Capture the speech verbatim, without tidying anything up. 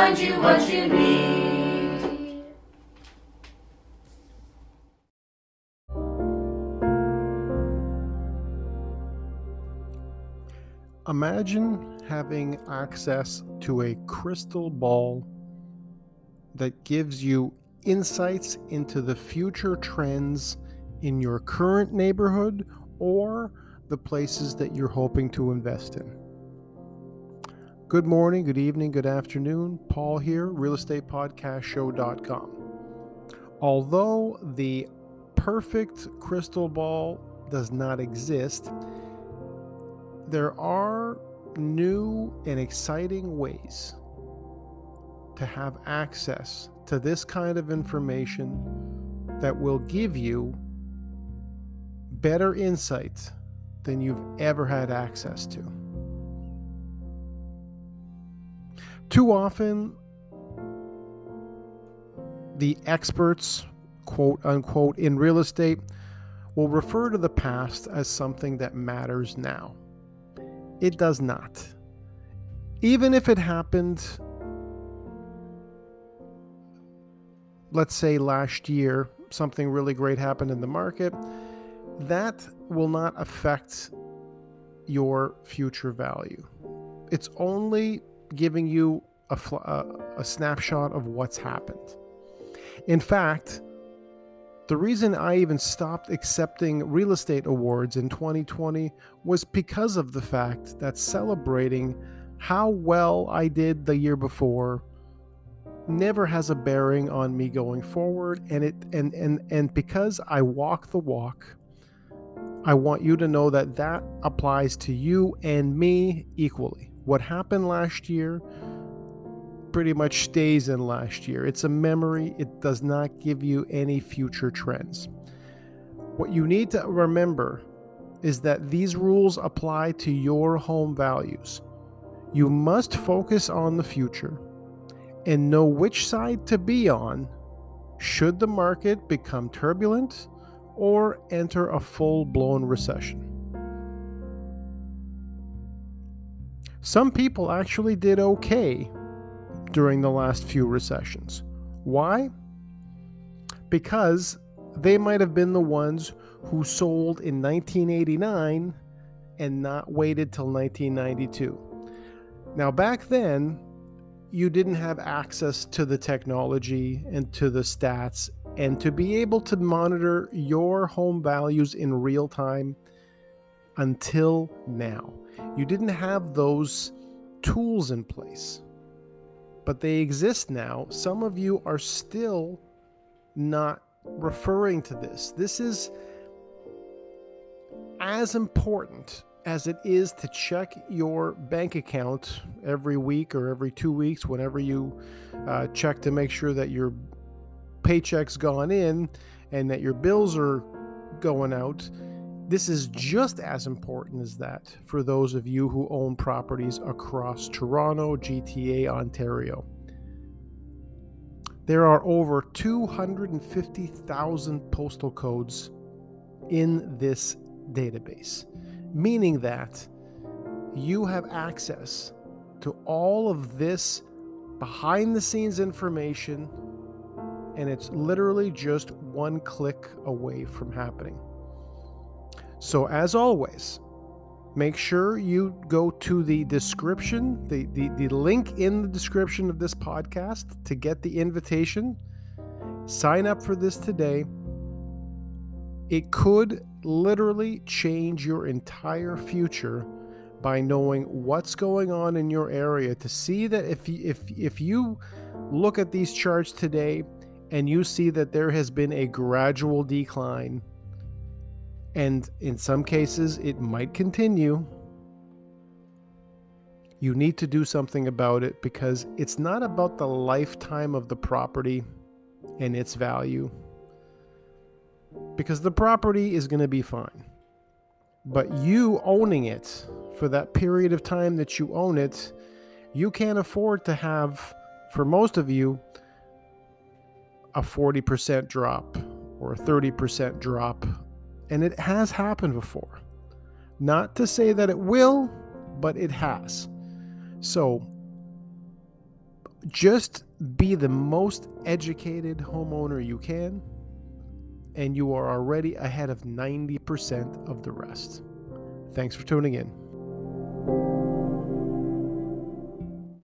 find you what you need. Imagine having access to a crystal ball that gives you insights into the future trends in your current neighborhood or the places that you're hoping to invest in. Good morning, good evening, good afternoon. Paul here, real estate podcast show dot com. Although the perfect crystal ball does not exist, there are new and exciting ways to have access to this kind of information that will give you better insight than you've ever had access to. Too often, the experts, quote unquote, in real estate will refer to the past as something that matters now. It does not. Even if it happened, let's say last year, something really great happened in the market, that will not affect your future value. It's only giving you a, a, a snapshot of what's happened. In fact, the reason I even stopped accepting real estate awards in twenty twenty was because of the fact that celebrating how well I did the year before never has a bearing on me going forward. And it and and and because I walk the walk, I want you to know that that applies to you and me equally. What happened last year pretty much stays in last year. It's a memory. It does not give you any future trends. What you need to remember is that these rules apply to your home values. You must focus on the future and know which side to be on should the market become turbulent or enter a full-blown recession. Some people actually did okay during the last few recessions. Why? Because they might have been the ones who sold in nineteen eighty-nine and not waited till nineteen ninety-two. Now, back then, you didn't have access to the technology and to the stats and to be able to monitor your home values in real time until now. You didn't have those tools in place, but they exist now. Some of you are still not referring to this. This is as important as it is to check your bank account every week or every two weeks, whenever you uh, check to make sure that your paycheck's gone in and that your bills are going out. This is just as important as that for those of you who own properties across Toronto, G T A, Ontario. There are over two hundred fifty thousand postal codes in this database, meaning that you have access to all of this behind the scenes information, and it's literally just one click away from happening. So as always, make sure you go to the description, the, the, the link in the description of this podcast to get the invitation. Sign up for this today. It could literally change your entire future by knowing what's going on in your area, to see that if you, if, if you look at these charts today and you see that there has been a gradual decline, and in some cases it might continue, you need to do something about it, because it's not about the lifetime of the property and its value, because the property is going to be fine. But you owning it for that period of time that you own it, you can't afford to have, for most of you, a forty percent drop or a thirty percent drop. And it has happened before. Not to say that it will, but it has. So Just be the most educated homeowner you can, and you are already ahead of ninety percent of the rest. Thanks for tuning in.